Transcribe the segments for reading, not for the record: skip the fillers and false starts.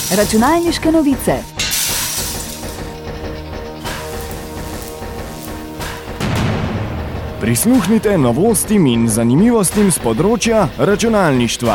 Računalniške novice. Prisluhnite novostim in zanimivostim z področja računalništva.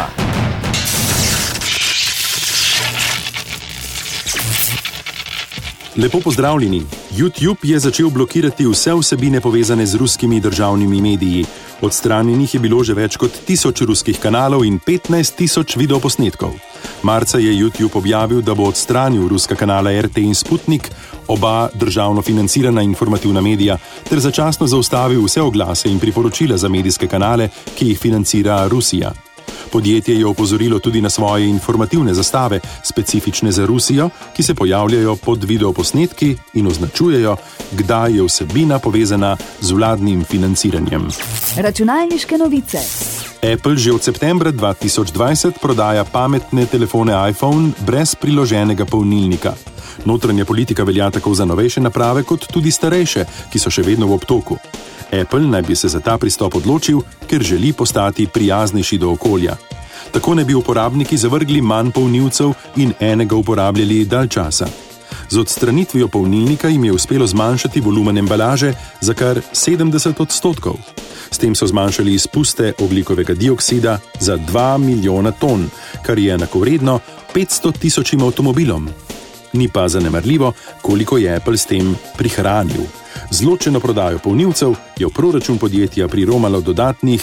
Lepo pozdravljeni. YouTube je začel blokirati vse vsebine povezane z ruskimi državnimi mediji. Odstranjenih je bilo že več kot 1000 ruskih kanalov in 15 000 videoposnetkov. Marca je YouTube objavil, da bo odstranil ruska kanala RT in Sputnik, oba državno financirana informativna medija, ter začasno zaustavil vse oglase in priporočila za medijske kanale, ki jih financira Rusija. Podjetje je opozorilo tudi na svoje informativne zastave, specifične za Rusijo, ki se pojavljajo pod videoposnetki in označujejo, kdaj je vsebina povezana z vladnim financiranjem. Računalniške novice. Apple že od septembra 2020 prodaja pametne telefone iPhone brez priloženega polnilnika. Notranja politika velja tako za novejše naprave kot tudi starejše, ki so še vedno v obtoku. Apple naj bi se za ta pristop odločil, ker želi postati prijaznejši do okolja. Tako naj bi uporabniki zavrgli manj polnilcev in enega uporabljali dalj časa. Z odstranitvijo polnilnika jim je uspelo zmanjšati volumen embalaže za kar 70%. S tem so zmanjšali izpuste ogljikovega dioksida za 2 milijona ton, kar je enakovredno 500 000 avtomobilom. Ni pa zanemarljivo, koliko je Apple s tem prihranil. Z ločeno prodajo polnilcev je v proračun podjetja priromalo dodatnih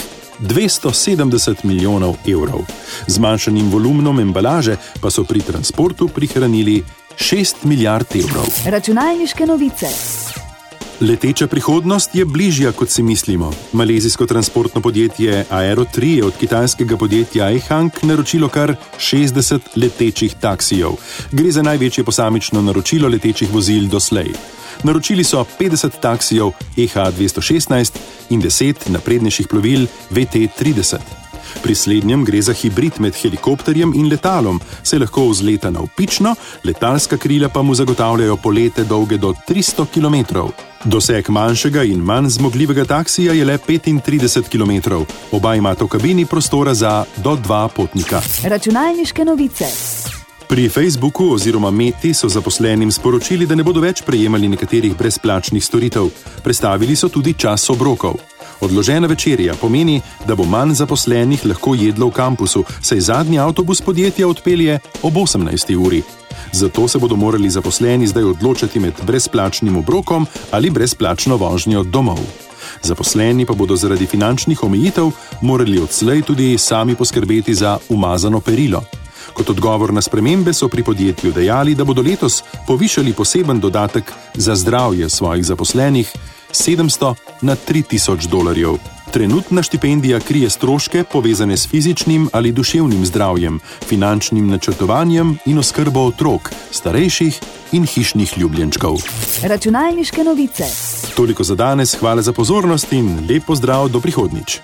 270 milijonov evrov. Z manjšanim volumnom embalaže pa so pri transportu prihranili 6 milijard evrov. Računalniške novice. Leteča prihodnost je bližja, kot si mislimo. Malezijsko transportno podjetje Aero 3 je od kitajskega podjetja Ehang naročilo kar 60 letečih taksijev. Gre za največje posamično naročilo letečih vozil doslej. Naročili so 50 taksijev EH216 in 10 naprednejših plovil VT30. Pri slednjem gre za hibrid med helikopterjem in letalom, saj lahko vzleta navpično, letalska krila pa mu zagotavljajo polete dolge do 300 km. Doseg manjšega in manj zmogljivega taksija je le 35 km. Oba imata v kabini prostora za do 2 potnika. Računalniške novice. Pri Facebooku oziroma Meti so zaposlenim sporočili, da ne bodo več prejemali nekaterih brezplačnih storitev. Prestavili so tudi čas obrokov. Odložena večerja pomeni, da bo manj zaposlenih lahko jedlo v kampusu, saj zadnji avtobus podjetja odpelje ob 18. uri. Zato se bodo morali zaposleni zdaj odločati med brezplačnim obrokom ali brezplačno vožnjo domov. Zaposleni pa bodo zaradi finančnih omejitev morali odslej tudi sami poskrbeti za umazano perilo. Kot odgovor na spremembe so pri podjetju dejali, da bodo letos povišali poseben dodatek za zdravje svojih zaposlenih 700 na $3000. Trenutna štipendija krije stroške povezane s fizičnim ali duševnim zdravjem, finančnim načrtovanjem in oskrbo otrok, starejših in hišnih ljubljenčkov. Računalniške novice. Toliko za danes, hvala za pozornost in lep pozdrav do prihodnjič.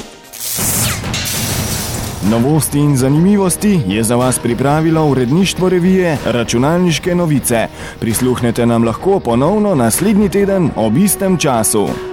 Novosti in zanimivosti je za vas pripravilo uredništvo revije Računalniške novice. Prisluhnete nam lahko ponovno naslednji teden ob istem času.